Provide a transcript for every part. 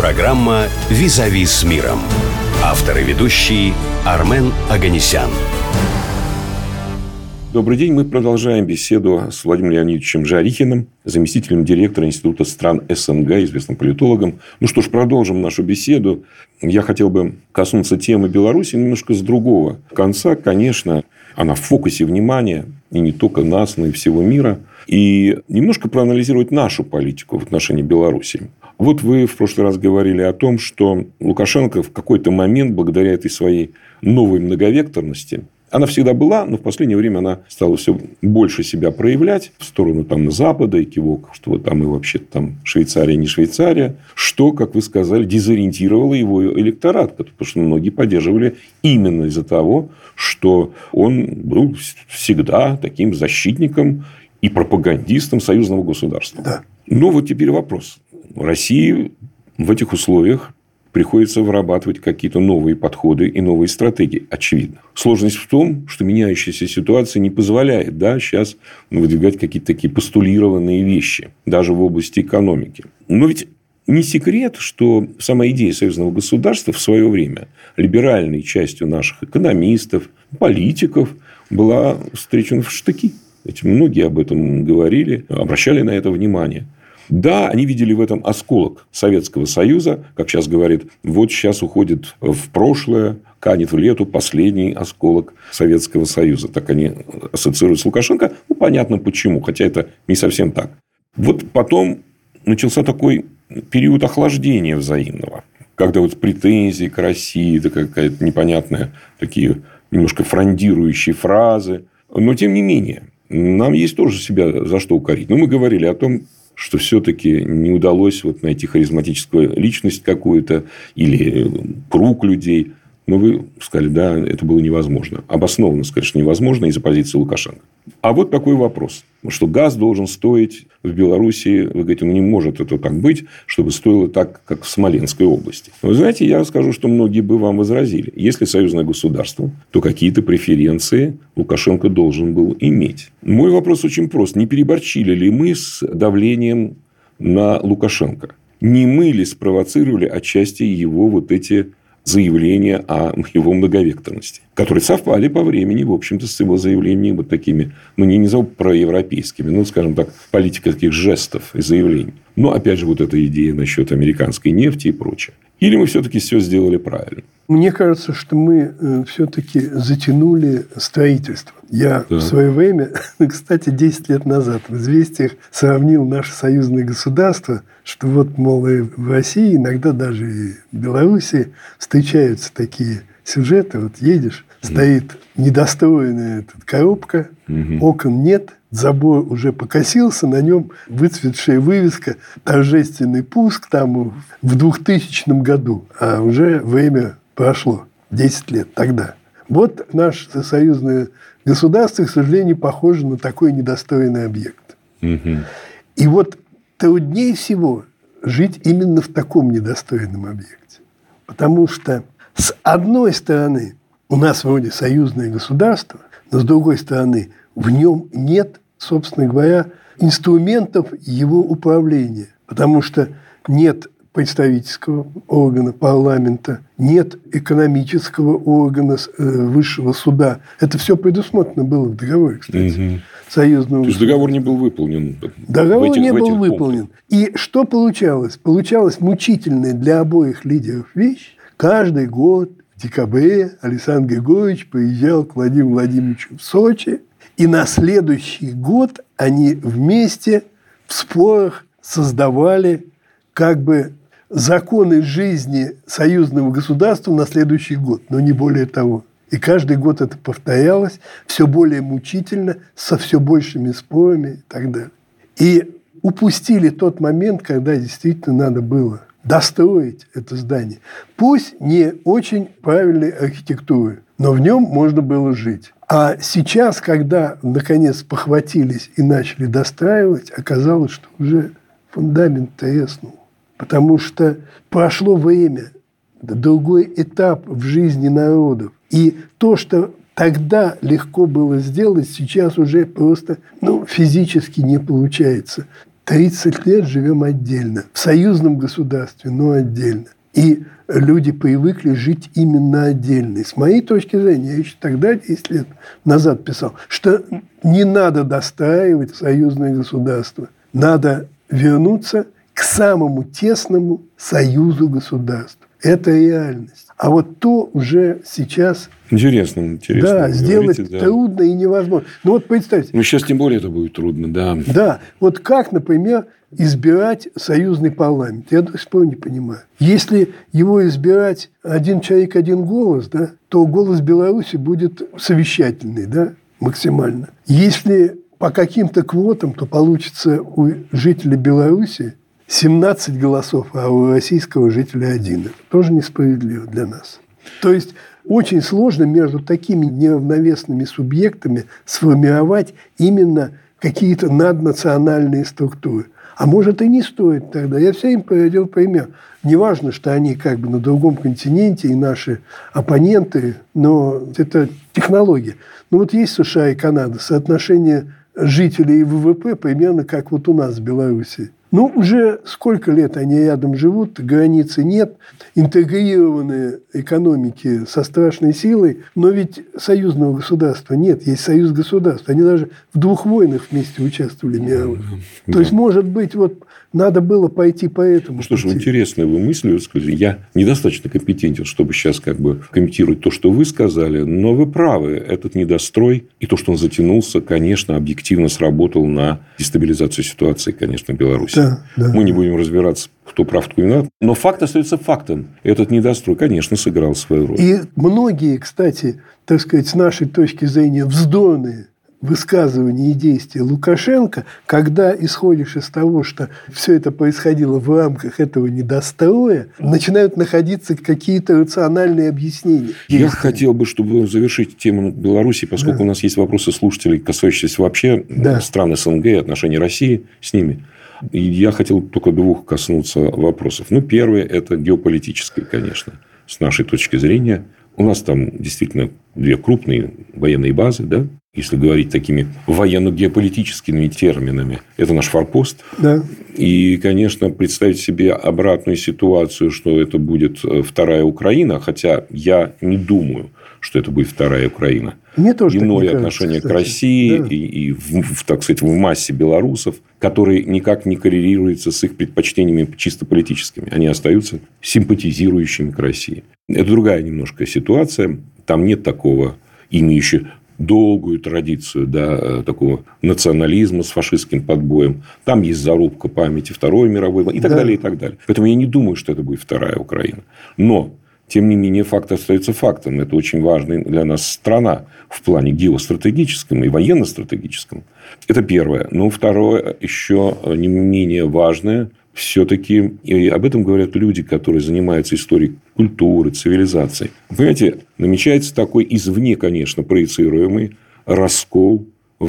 Программа «Визави с миром». Автор и ведущий Армен Оганесян. Добрый день. Мы продолжаем беседу с Владимиром Леонидовичем Жарихиным, заместителем директора Института стран СНГ, известным политологом. Ну что ж, продолжим нашу беседу. Я хотел бы коснуться темы Беларуси немножко с другого конца. Конечно, она в фокусе внимания, и не только нас, но и всего мира. И немножко проанализировать нашу политику в отношении Беларуси. Вот вы в прошлый раз говорили о том, что Лукашенко в какой-то момент, благодаря этой своей новой многовекторности, она всегда была, но в последнее время она стала все больше себя проявлять в сторону Запада и кивок, что вот там и вообще там Швейцария не Швейцария, что, как вы сказали, дезориентировало его электорат, потому что многие поддерживали именно из-за того, что он был всегда таким защитником и пропагандистом союзного государства. Да. Но вот теперь вопрос. России в этих условиях приходится вырабатывать какие-то новые подходы и новые стратегии, очевидно. Сложность в том, что меняющаяся ситуация не позволяет сейчас выдвигать какие-то такие постулированные вещи, даже в области экономики. Но ведь не секрет, что сама идея союзного государства в свое время либеральной частью наших экономистов, политиков была встречена в штыки. Ведь многие об этом говорили, обращали на это внимание. Да, они видели в этом осколок Советского Союза, как сейчас говорят, вот сейчас уходит в прошлое, канет в лету последний осколок Советского Союза. Так они ассоциируют с Лукашенко. Ну, понятно почему, хотя это не совсем так. Вот потом начался такой период охлаждения взаимного, когда вот претензии к России, это какая-то непонятная, такие немножко фрондирующие фразы. Но, тем не менее, нам есть тоже себя за что укорить. Но мы говорили о том, что все-таки не удалось найти харизматическую личность какую-то или круг людей. Но вы сказали, да, это было невозможно. Обоснованно, конечно, невозможно из-за позиции Лукашенко. А вот такой вопрос. Что газ должен стоить в Беларуси, вы говорите, не может это так быть, чтобы стоило так, как в Смоленской области. Но вы знаете, я скажу, что многие бы вам возразили. Если союзное государство, то какие-то преференции Лукашенко должен был иметь. Мой вопрос очень прост. Не переборчили ли мы с давлением на Лукашенко? Не мы ли спровоцировали отчасти его эти заявления о его многовекторности, которые совпали по времени, в общем-то, с его заявлениями такими, не назову проевропейскими, скажем так, политика таких жестов и заявлений. Но, опять же, эта идея насчет американской нефти и прочее. Или мы все-таки все сделали правильно? Мне кажется, что мы все-таки затянули строительство. Я в свое время, кстати, 10 лет назад в «Известиях» сравнил наше союзное государство, что мол, и в России, иногда даже и в Беларуси встречаются такие сюжеты. Едешь, стоит недостроенная коробка, окон нет, забор уже покосился, на нем выцветшая вывеска «Торжественный пуск» в 2000 году. А уже время прошло, 10 лет тогда. Наше союзное государство, к сожалению, похоже на такой недостроенный объект. И труднее всего жить именно в таком недостроенном объекте. Потому что, с одной стороны, у нас вроде союзное государство, но с другой стороны, в нем нет, собственно говоря, инструментов его управления. Потому что нет представительского органа, парламента, нет экономического органа высшего суда. Это все предусмотрено было в договоре, кстати. Союзного. То есть договор не был выполнен. Договор не был выполнен. И что получалось? Получалась мучительная для обоих лидеров вещь. Каждый год в декабре Александр Григорьевич приезжал к Владимиру Владимировичу в Сочи. И на следующий год они вместе в спорах создавали законы жизни союзного государства на следующий год, но не более того. И каждый год это повторялось все более мучительно, со все большими спорами и так далее. И упустили тот момент, когда действительно надо было достроить это здание. Пусть не очень правильной архитектуры, но в нем можно было жить. А сейчас, когда наконец похватились и начали достраивать, оказалось, что уже фундамент треснул. Потому что прошло время, другой этап в жизни народов. И то, что тогда легко было сделать, сейчас уже просто физически не получается. 30 лет живем отдельно. В союзном государстве, но отдельно. И люди привыкли жить именно отдельно. И с моей точки зрения, я еще тогда, 10 лет назад писал, что не надо достраивать союзное государство. Надо вернуться к самому тесному союзу государств. Это реальность. А вот то уже сейчас... Интересно. Да, сделать трудно и невозможно. Ну, вот представьте. Ну, сейчас тем более это будет трудно, да. Да. Вот как, например, избирать союзный парламент? Я до сих пор не понимаю. Если его избирать один человек, один голос, да, то голос Беларуси будет совещательный, да, максимально. Если по каким-то квотам, то получится у жителей Беларуси 17 голосов, а у российского жителя 1. Это тоже несправедливо для нас. То есть очень сложно между такими неравновесными субъектами сформировать именно какие-то наднациональные структуры. А может, и не стоит тогда. Я все им приводил пример. Неважно, что они как бы на другом континенте и наши оппоненты, но это технология. Ну вот есть США и Канада. Соотношение жителей и ВВП примерно как вот у нас в Беларуси. Ну, уже сколько лет они рядом живут, границы нет, интегрированные экономики со страшной силой, но ведь союзного государства нет, есть союз государств. Они даже в 2 войнах вместе участвовали мировых. Да. То есть, может быть, вот надо было пойти по этому Ну, что ж, пути. интересная вы мысль высказали. Я недостаточно компетентен, чтобы сейчас как бы комментировать то, что вы сказали, но вы правы. Этот недострой и то, что он затянулся, конечно, объективно сработал на дестабилизацию ситуации, конечно, в Беларуси. Да. Мы не будем разбираться, кто прав, кто виноват. Но факт остается фактом. Этот недострой, конечно, сыграл свою роль. И многие, кстати, так сказать, с нашей точки зрения, вздорные высказывания и действия Лукашенко, когда исходишь из того, что все это происходило в рамках этого недостроя, начинают находиться какие-то рациональные объяснения. Я хотел бы, чтобы завершить тему Беларуси, поскольку у нас есть вопросы слушателей, касающиеся вообще стран СНГ и отношений России с ними. И я хотел только 2 коснуться вопросов. Ну, первое – это геополитическое, конечно, с нашей точки зрения. У нас там действительно 2 крупные военные базы, да? Если говорить такими военно-геополитическими терминами. Это наш форпост. Да. И, конечно, представить себе обратную ситуацию, что это будет 2-я Украина, хотя я не думаю, что это будет 2-я Украина. Мне тоже иное отношение к России, да. и так сказать, в массе белорусов, которые никак не коррелируются с их предпочтениями чисто политическими. Они остаются симпатизирующими к России. Это другая немножко ситуация. Там нет такого, имеющего долгую традицию, да, такого национализма с фашистским подбоем. Там есть зарубка памяти Второй мировой войны и так далее, и так далее. Поэтому я не думаю, что это будет 2-я Украина. Но тем не менее, факт остается фактом. Это очень важная для нас страна в плане геостратегическом и военно-стратегическом. Это первое. Но второе, еще не менее важное, все-таки, и об этом говорят люди, которые занимаются историей культуры, цивилизации. Понимаете, намечается такой извне, конечно, проецируемый раскол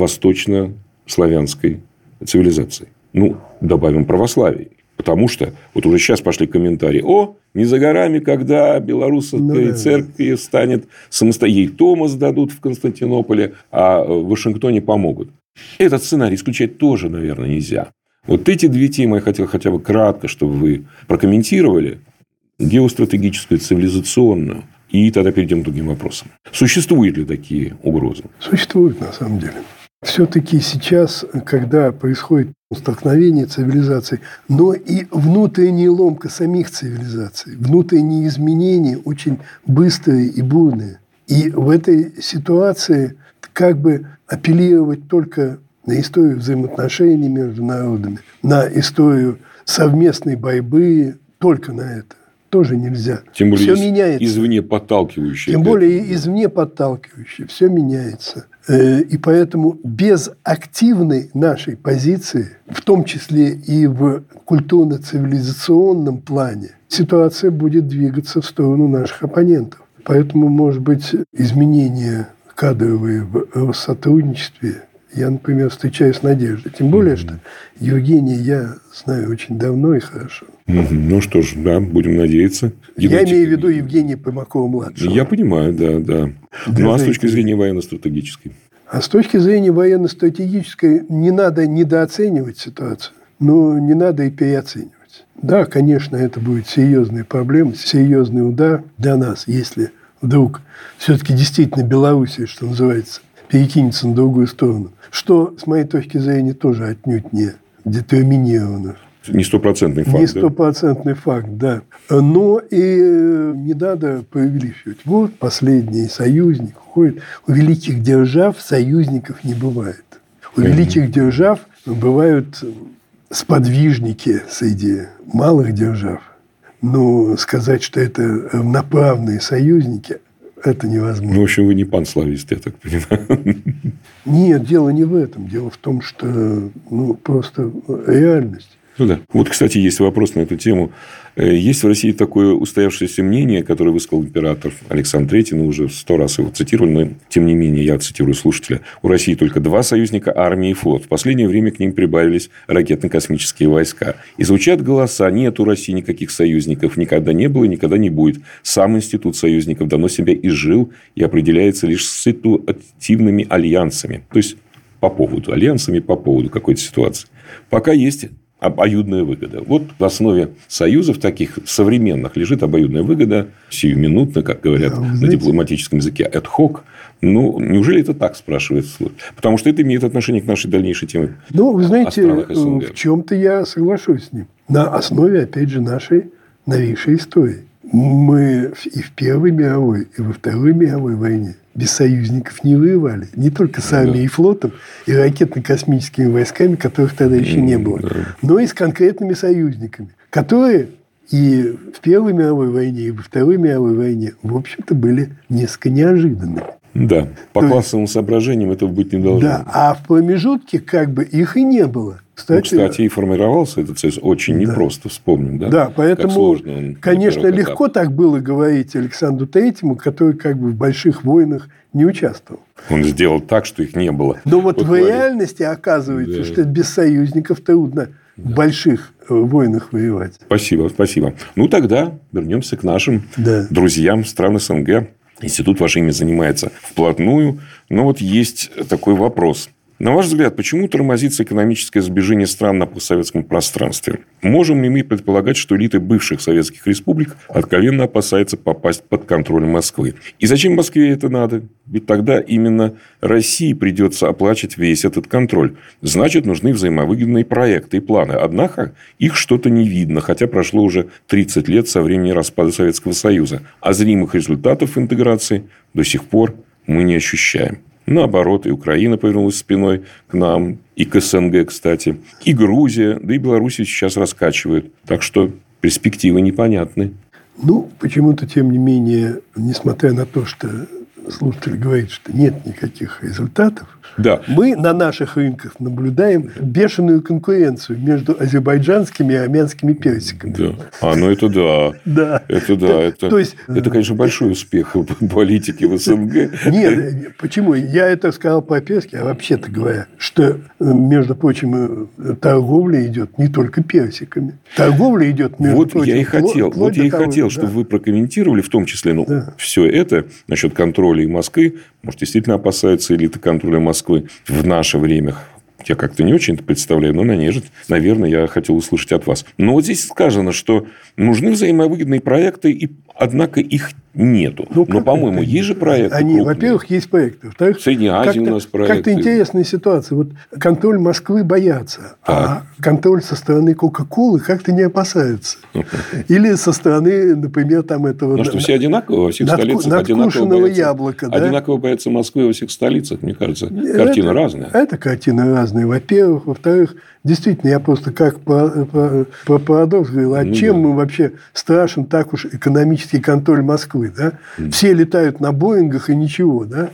восточно-славянской цивилизации. Ну, добавим православие. Потому что вот уже сейчас пошли комментарии. Не за горами, когда белорусская церковь станет самостоятельной. Ей Томас дадут в Константинополе, а в Вашингтоне помогут. Этот сценарий исключать тоже, наверное, нельзя. Вот эти 2 темы я хотел хотя бы кратко, чтобы вы прокомментировали. Геостратегическую, цивилизационную. И тогда перейдем к другим вопросам. Существуют ли такие угрозы? Существуют, на самом деле. Все-таки сейчас, когда происходит столкновение цивилизаций, но и внутренняя ломка самих цивилизаций, внутренние изменения очень быстрые и бурные. И в этой ситуации как бы апеллировать только на историю взаимоотношений между народами, на историю совместной борьбы, только на это тоже нельзя. Тем более, все меняется. Извне подталкивающее. Тем более, извне подталкивающее. Все меняется. И поэтому без активной нашей позиции, в том числе и в культурно-цивилизационном плане, ситуация будет двигаться в сторону наших оппонентов. Поэтому, может быть, изменения кадровые в сотрудничестве я, например, встречаю с надеждой. Тем более, что Евгения я знаю очень давно и хорошо. Ну что ж, да, будем надеяться. Я имею в виду Евгения Примакова-младшего. Я понимаю, да. Ну, а с точки зрения военно-стратегической? А с точки зрения военно-стратегической не надо недооценивать ситуацию. но не надо и переоценивать. Да, конечно, это будет серьезная проблема, серьезный удар для нас, если вдруг все-таки действительно Белоруссия, что называется, перекинется на другую сторону. Что, с моей точки зрения, тоже отнюдь не детерминировано. Не стопроцентный факт. Не стопроцентный факт, да. Но и не надо преувеличивать. Вот последний союзник уходит. У великих держав союзников не бывает. У великих держав бывают сподвижники среди малых держав. Но сказать, что это равноправные союзники, это невозможно. Ну, в общем, вы не панславист, я так понимаю. Нет, дело не в этом. Дело в том, что просто реальность. Ну да. Вот, кстати, есть вопрос на эту тему. Есть в России такое устоявшееся мнение, которое высказал император Александр III, но уже 100 раз его цитировали, но тем не менее, я цитирую слушателя. У России только 2 союзника – армия и флот. В последнее время к ним прибавились ракетно-космические войска. И звучат голоса: нет у России никаких союзников, никогда не было и никогда не будет. Сам институт союзников давно себя изжил и определяется лишь ситуативными альянсами. То есть, альянсами по поводу какой-то ситуации. Пока есть обоюдная выгода. Вот в основе союзов таких современных лежит обоюдная выгода, сиюминутно, как говорят на дипломатическом языке, ad hoc. Ну, неужели это так, спрашивает вслух? Потому что это имеет отношение к нашей дальнейшей теме. Ну, вы знаете, в чем-то я соглашусь с ним. На основе, опять же, нашей новейшей истории. Мы и в Первой мировой, и во Второй мировой войне без союзников не воевали. Не только с армией и флотом, и ракетно-космическими войсками, которых тогда еще не было, но и с конкретными союзниками, которые и в Первой мировой войне, и во Второй мировой войне, в общем-то, были несколько неожиданными. Да, по классовым соображениям этого быть не должно. Да, а в промежутке как бы их и не было. Кстати, и формировался этот союз очень непросто, вспомним, да? Да, поэтому, конечно, легко так было говорить Александру Третьему, который как бы в больших войнах не участвовал. Он сделал так, что их не было. Но вот в реальности оказывается, что без союзников трудно в больших войнах воевать. Спасибо. Ну, тогда вернемся к нашим друзьям стран СНГ. Институт ваше имя занимается вплотную. Но вот есть такой вопрос. На ваш взгляд, почему тормозится экономическое сближение стран на постсоветском пространстве? Можем ли мы предполагать, что элиты бывших советских республик откровенно опасаются попасть под контроль Москвы? И зачем Москве это надо? Ведь тогда именно России придется оплачивать весь этот контроль. Значит, нужны взаимовыгодные проекты и планы. Однако их что-то не видно, хотя прошло уже 30 лет со времени распада Советского Союза. А зримых результатов интеграции до сих пор мы не ощущаем. Наоборот, и Украина повернулась спиной к нам, и к СНГ, кстати, и Грузия, да и Белоруссия сейчас раскачивают. Так что перспективы непонятны. Ну, почему-то, тем не менее, несмотря на то, что слушатель говорит, что нет никаких результатов, мы на наших рынках наблюдаем бешеную конкуренцию между азербайджанскими и армянскими персиками. Да. Ну это да. Да. Это да. Это, конечно, большой успех политики в СНГ. Нет, почему? Я это сказал по-перски, а вообще-то говоря, что, между прочим, торговля идет не только персиками. Торговля идет, между прочим, я и хотел, чтобы вы прокомментировали, в том числе, все это насчет контроля Москвы. Может, действительно опасаются элиты контроля Москвы в наше время. Я как-то не очень это представляю, но, наверное, я хотел услышать от вас. Но вот здесь сказано, что нужны взаимовыгодные проекты, однако их нету. Но, по-моему, есть же проекты. Во-первых, есть проекты. Во-вторых, в Средней Азии у нас проекты. Как-то интересная ситуация. Вот контроль Москвы боятся, а контроль со стороны Кока-Колы как-то не опасаются. Или со стороны, например, там этого... Потому что все одинаково во всех столицах. Надкушенного яблока. Одинаково боятся Москвы во всех столицах. Мне кажется, картина разная. Это картина разная. Во-первых. Во-вторых, действительно, я просто как по парадокс говорил, чем мы вообще страшен так уж экономический контроль Москвы? Да? Все летают на Боингах и ничего. Да?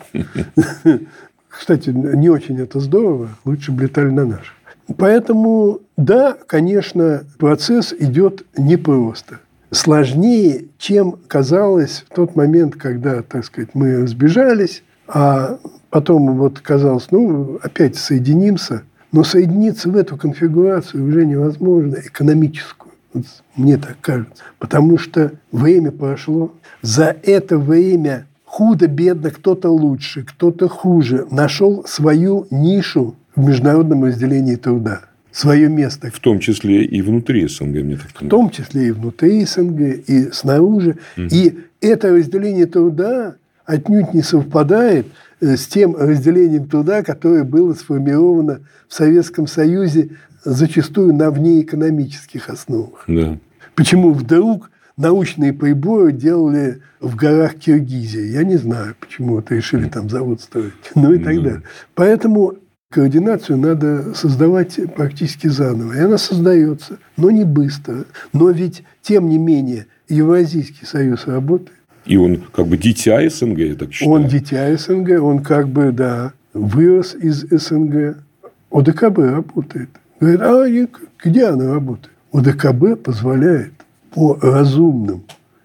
Кстати, не очень это здорово. Лучше бы летали на наших. Поэтому, да, конечно, процесс идет непросто. Сложнее, чем казалось в тот момент, когда, так сказать, мы сбежались, а потом вот казалось, опять соединимся. Но соединиться в эту конфигурацию уже невозможно, экономическую. Вот мне так кажется. Потому что время прошло. За это время худо-бедно кто-то лучше, кто-то хуже нашел свою нишу в международном разделении труда. свое место. В том числе и внутри СНГ, мне так кажется. В том числе и внутри СНГ, и снаружи. И это разделение труда отнюдь не совпадает с тем разделением труда, которое было сформировано в Советском Союзе зачастую на внеэкономических основах. Да. Почему вдруг научные приборы делали в горах Киргизии? Я не знаю, почему вот решили там завод строить. Ну и так далее. Поэтому координацию надо создавать практически заново. И она создается, но не быстро. Но ведь, тем не менее, Евразийский союз работает. И он как бы дитя СНГ, я так считаю. Он дитя СНГ, он как бы, да, вырос из СНГ. ОДКБ работает. Говорит, где она работает? ОДКБ позволяет по разумным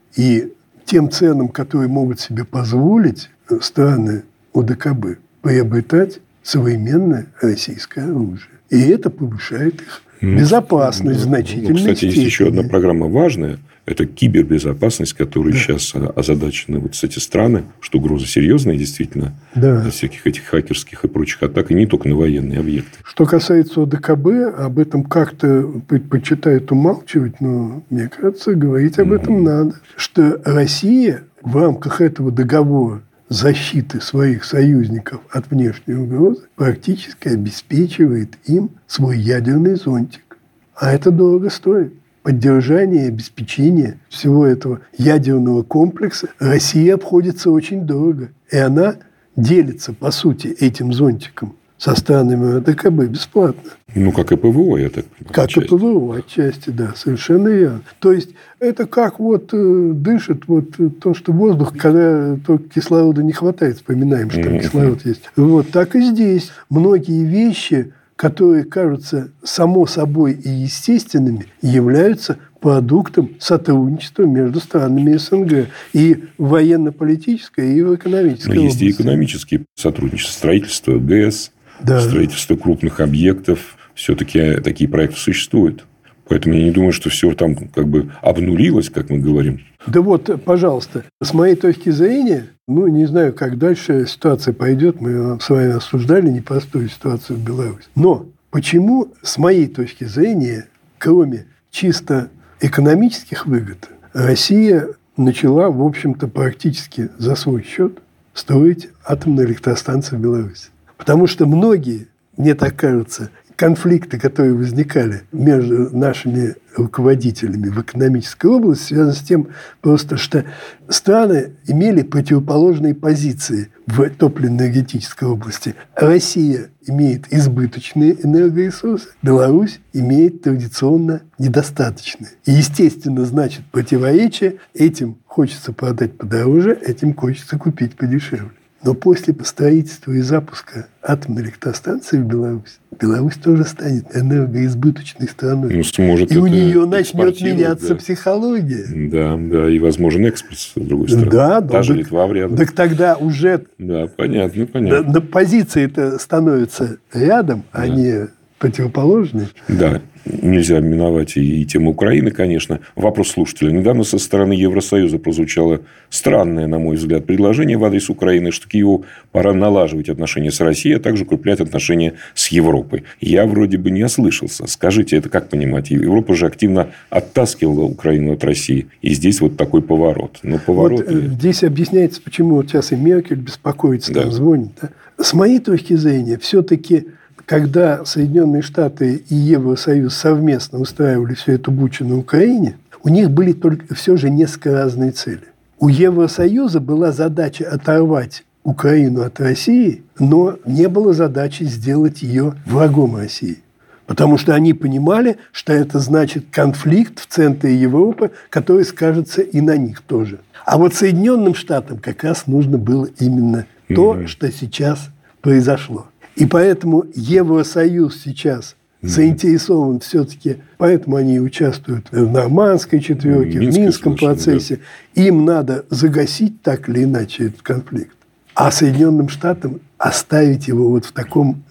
и тем ценам, которые могут себе позволить страны ОДКБ, приобретать современное российское оружие. И это повышает их безопасность в значительной степени. Кстати, есть еще одна программа важная. Это кибербезопасность, которой сейчас озадачены вот эти страны, что угроза серьезная действительно от всяких этих хакерских и прочих атак, и не только на военные объекты. Что касается ОДКБ, об этом как-то предпочитают умалчивать, но, мне кажется, говорить об этом надо. Что Россия в рамках этого договора защиты своих союзников от внешней угрозы практически обеспечивает им свой ядерный зонтик. А это дорого стоит. Поддержание и обеспечение всего этого ядерного комплекса России обходится очень дорого. И она делится, по сути, этим зонтиком со странами ОДКБ бесплатно. Ну, как и ПВО, я так понимаю. Как и ПВО, отчасти, да, совершенно верно. То есть, это как вот дышит вот то, что воздух, когда только кислорода не хватает, вспоминаем, что там кислород есть. Вот так и здесь. Многие вещи, которые кажутся само собой и естественными, являются продуктом сотрудничества между странами СНГ и в военно-политической, и в экономической области. Но есть и экономические сотрудничества, строительство ГЭС, строительство крупных объектов. Все-таки такие проекты существуют. Поэтому я не думаю, что все там как бы обнулилось, как мы говорим. Да вот, пожалуйста, с моей точки зрения, не знаю, как дальше ситуация пойдет. Мы с вами обсуждали непростую ситуацию в Беларуси. Но почему, с моей точки зрения, кроме чисто экономических выгод, Россия начала, в общем-то, практически за свой счет строить атомные электростанции в Беларуси? Потому что многие, мне так кажется, конфликты, которые возникали между нашими руководителями в экономической области, связаны с тем просто, что страны имели противоположные позиции в топливно-энергетической области. Россия имеет избыточные энергоресурсы, Беларусь имеет традиционно недостаточные. И, естественно, значит, противоречие. Этим хочется продать подороже, этим хочется купить подешевле. Но после строительства и запуска атомной электростанции в Беларусь тоже станет энергоизбыточной страной. И у нее начнет меняться психология. Да, и возможен экспорт, с другой стороны. Та же Литва вряд ли. Так тогда уже... Да, понятно. Позиции-то становятся рядом, а не противоположные. Да. Нельзя миновать и тему Украины, конечно. Вопрос слушателя. Недавно со стороны Евросоюза прозвучало странное, на мой взгляд, предложение в адрес Украины, что Киеву пора налаживать отношения с Россией, а также укреплять отношения с Европой. Я вроде бы не ослышался. Скажите, это как понимать? Европа же активно оттаскивала Украину от России. И здесь вот такой поворот. Но поворот... Здесь объясняется, почему вот сейчас и Меркель беспокоится, там звонит. Да? С моей точки зрения, все-таки... Когда Соединенные Штаты и Евросоюз совместно устраивали всю эту бучу на Украине, у них были только все же несколько разные цели. У Евросоюза была задача оторвать Украину от России, но не было задачи сделать ее врагом России. Потому что они понимали, что это значит конфликт в центре Европы, который скажется и на них тоже. А вот Соединенным Штатам как раз нужно было именно то, что сейчас произошло. И поэтому Евросоюз сейчас заинтересован все-таки, поэтому они участвуют в Нормандской четверке, в Минском процессе. Да. Им надо загасить так или иначе этот конфликт. А Соединенным Штатам оставить его вот в таком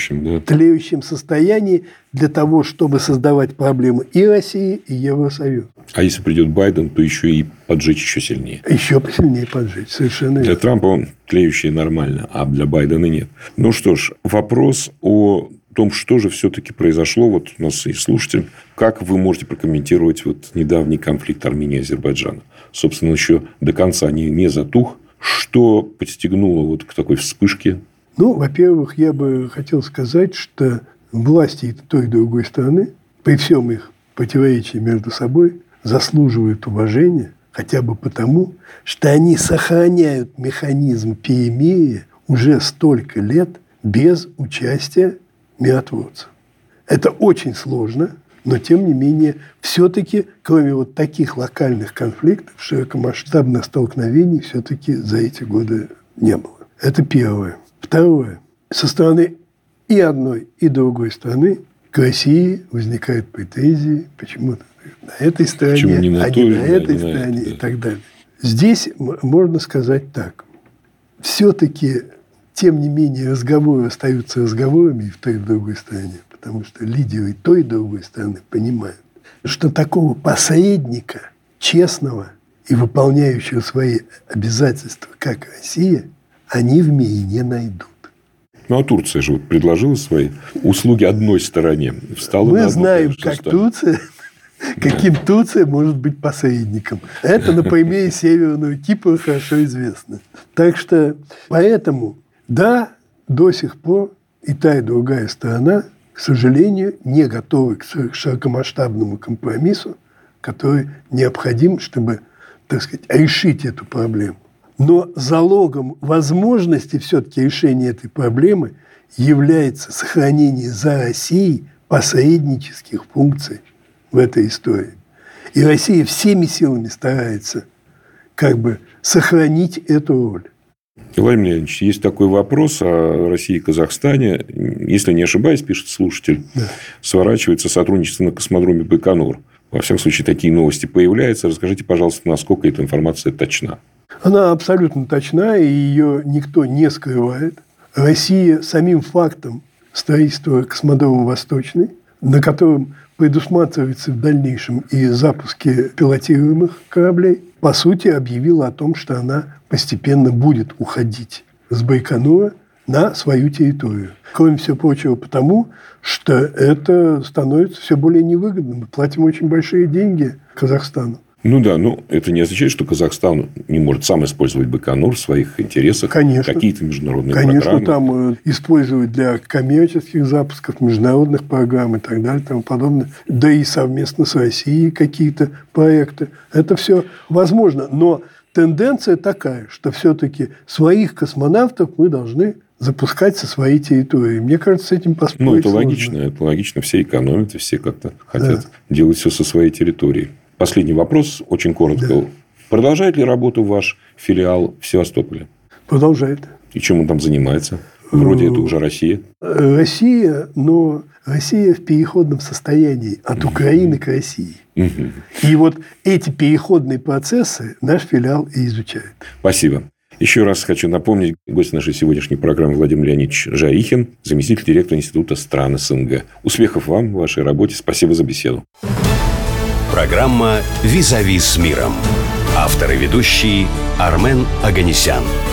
тлеющем состоянии для того, чтобы создавать проблемы и России, и Евросоюзу. А если придет Байден, то еще и поджечь еще сильнее. Еще посильнее поджечь, совершенно верно. Для Трампа он тлеющий нормально, а для Байдена нет. Ну что ж, вопрос о том, что же все-таки произошло. Вот у нас есть слушатель. Как вы можете прокомментировать недавний конфликт Армении и Азербайджана? Собственно, еще до конца не затух. Что подстегнуло к такой вспышке? Во-первых, я бы хотел сказать, что власти той и другой стороны, при всем их противоречии между собой, заслуживают уважения хотя бы потому, что они сохраняют механизм перемирия уже столько лет без участия миротворцев. Это очень сложно, но, тем не менее, все-таки, кроме таких локальных конфликтов, широкомасштабных столкновений все-таки за эти годы не было. Это первое. Второе. Со стороны и одной, и другой стороны к России возникают претензии почему-то на этой стороне, не на этой стороне и так далее. Здесь можно сказать так. Все-таки, тем не менее, разговоры остаются разговорами и в той, и в другой стороне, потому что лидеры той и другой стороны понимают, что такого посредника, честного и выполняющего свои обязательства, как Россия, они в мире не найдут. А Турция же предложила свои услуги одной стороне. Мы знаем, каким Турция может быть посредником. Это на примере Северного Кипра хорошо известно. Так что, поэтому, да, до сих пор и та, и другая сторона, к сожалению, не готовы к широкомасштабному компромиссу, который необходим, чтобы, так сказать, решить эту проблему. Но залогом возможности все-таки решения этой проблемы является сохранение за Россией посреднических функций в этой истории. И Россия всеми силами старается сохранить эту роль. Владимир Леонидович, есть такой вопрос о России и Казахстане. Если не ошибаюсь, пишет слушатель, сворачивается сотрудничество на космодроме Байконур. Во всяком случае, такие новости появляются. Расскажите, пожалуйста, насколько эта информация точна. Она абсолютно точна, и ее никто не скрывает. Россия самим фактом строительства космодрома «Восточный», на котором предусматривается в дальнейшем и запуске пилотируемых кораблей, по сути, объявила о том, что она постепенно будет уходить с Байконура на свою территорию. Кроме всего прочего, потому что это становится все более невыгодным. Мы платим очень большие деньги Казахстану. Это не означает, что Казахстан не может сам использовать Байконур в своих интересах. Конечно. Какие-то международные программы. Конечно, там использовать для коммерческих запусков, международных программ и так далее, и тому подобное. Да и совместно с Россией какие-то проекты. Это все возможно. Но тенденция такая, что все-таки своих космонавтов мы должны запускать со своей территории. Мне кажется, с этим поспорить это логично. Это логично. Все экономят, и все как-то хотят делать все со своей территории. Последний вопрос, очень коротко. Да. Продолжает ли работу ваш филиал в Севастополе? Продолжает. И чем он там занимается? Вроде это уже Россия. Россия, но Россия в переходном состоянии от Украины к России. И эти переходные процессы наш филиал и изучает. Спасибо. Еще раз хочу напомнить, гость нашей сегодняшней программы Владимир Леонидович Жарихин, заместитель директора Института стран СНГ. Успехов вам в вашей работе. Спасибо за беседу. Программа «Визави с миром». Автор и ведущий Армен Оганесян.